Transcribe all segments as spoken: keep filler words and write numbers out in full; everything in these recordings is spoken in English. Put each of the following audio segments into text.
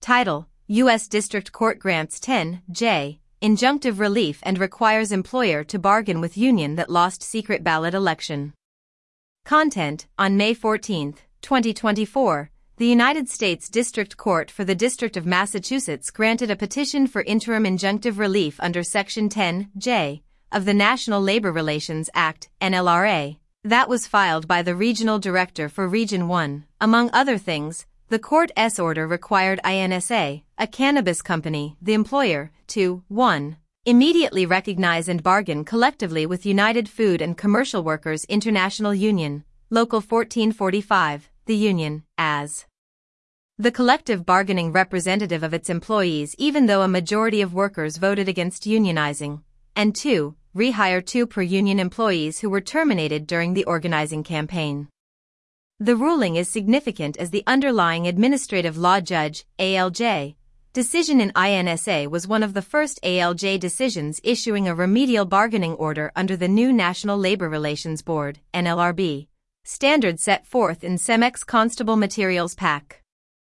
Title: U S District Court grants ten J injunctive relief and requires employer to bargain with union that lost secret ballot election. Content: On May fourteenth, twenty twenty-four, the United States District Court for the District of Massachusetts granted a petition for interim injunctive relief under Section ten J of the National Labor Relations Act, N L R A, that was filed by the Regional Director for Region one. Among other things, the court's order required I N S A, a cannabis company, the employer, to one immediately recognize and bargain collectively with United Food and Commercial Workers International Union, Local fourteen forty-five, the union, as the collective bargaining representative of its employees even though a majority of workers voted against unionizing, and two, rehire two per-union employees who were terminated during the organizing campaign. The ruling is significant as the underlying administrative law judge, A L J, decision in I N S A was one of the first A L J decisions issuing a remedial bargaining order under the new National Labor Relations Board, N L R B, standard set forth in CEMEX Constable Materials Pac.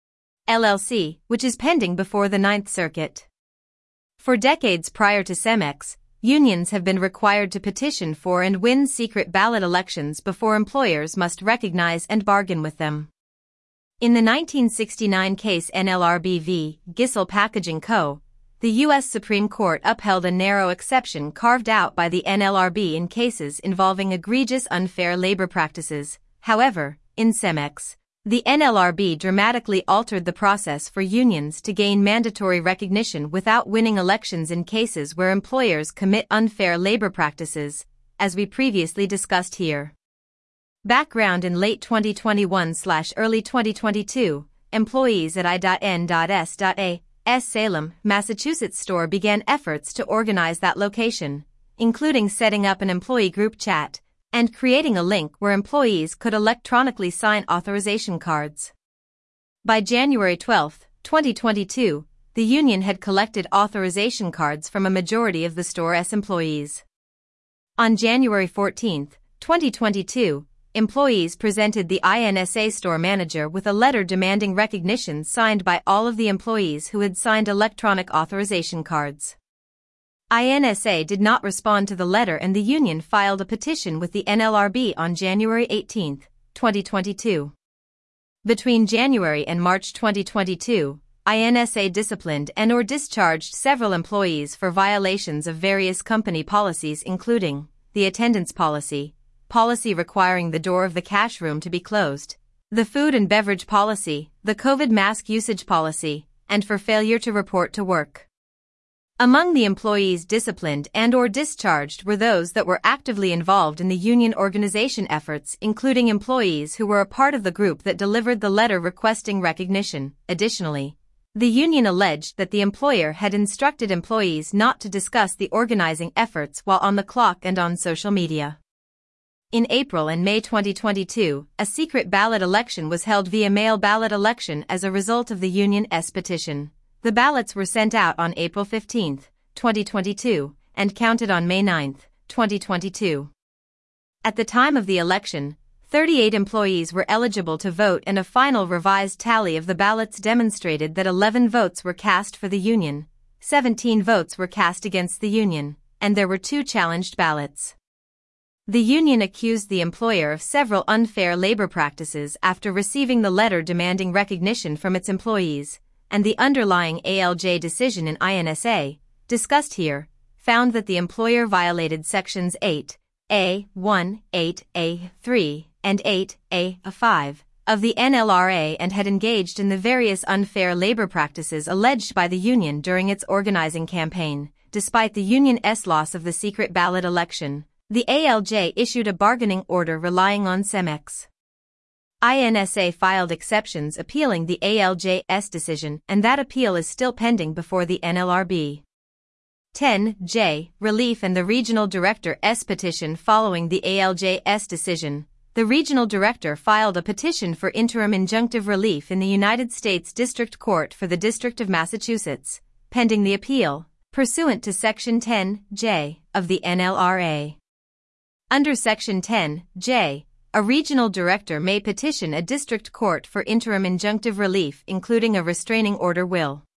L L C, which is pending before the Ninth Circuit. For decades prior to CEMEX, unions have been required to petition for and win secret ballot elections before employers must recognize and bargain with them. In the nineteen sixty-nine case N L R B v. Gissel Packaging Co., the U S Supreme Court upheld a narrow exception carved out by the N L R B in cases involving egregious unfair labor practices. However, in CEMEX, the N L R B dramatically altered the process for unions to gain mandatory recognition without winning elections in cases where employers commit unfair labor practices, as we previously discussed here. Background: in late twenty twenty-one slash early twenty twenty-two, employees at I N S A S Salem, Massachusetts store began efforts to organize that location, including setting up an employee group chat and creating a link where employees could electronically sign authorization cards. By January twelfth, twenty twenty-two, the union had collected authorization cards from a majority of the store's employees. On January fourteenth, twenty twenty-two, employees presented the I N S A store manager with a letter demanding recognition signed by all of the employees who had signed electronic authorization cards. I N S A did not respond to the letter and the union filed a petition with the N L R B on January eighteenth, twenty twenty-two. Between January and March twenty twenty-two, I N S A disciplined and or discharged several employees for violations of various company policies including the attendance policy, policy requiring the door of the cash room to be closed, the food and beverage policy, the COVID mask usage policy, and for failure to report to work. Among the employees disciplined and or discharged were those that were actively involved in the union organization efforts, including employees who were a part of the group that delivered the letter requesting recognition. Additionally, the union alleged that the employer had instructed employees not to discuss the organizing efforts while on the clock and on social media. In April and May twenty twenty-two, a secret ballot election was held via mail ballot election as a result of the union's petition. The ballots were sent out on April fifteenth, twenty twenty-two, and counted on May ninth, twenty twenty-two. At the time of the election, thirty-eight employees were eligible to vote and a final revised tally of the ballots demonstrated that eleven votes were cast for the union, seventeen votes were cast against the union, and there were two challenged ballots. The union accused the employer of several unfair labor practices after receiving the letter demanding recognition from its employees, and the underlying A L J decision in I N S A, discussed here, found that the employer violated Sections eight A one, eight A three, and eight A five of the N L R A and had engaged in the various unfair labor practices alleged by the union during its organizing campaign. Despite the union's loss of the secret ballot election, the A L J issued a bargaining order relying on CEMEX. I N S A filed exceptions appealing the A L J's decision, and that appeal is still pending before the N L R B. ten J Relief and the Regional Director's petition. Following the A L J's decision, the Regional Director filed a petition for interim injunctive relief in the United States District Court for the District of Massachusetts, pending the appeal, pursuant to Section ten J of the N L R A. Under Section ten J, A regional director may petition a district court for interim injunctive relief, including a restraining order will.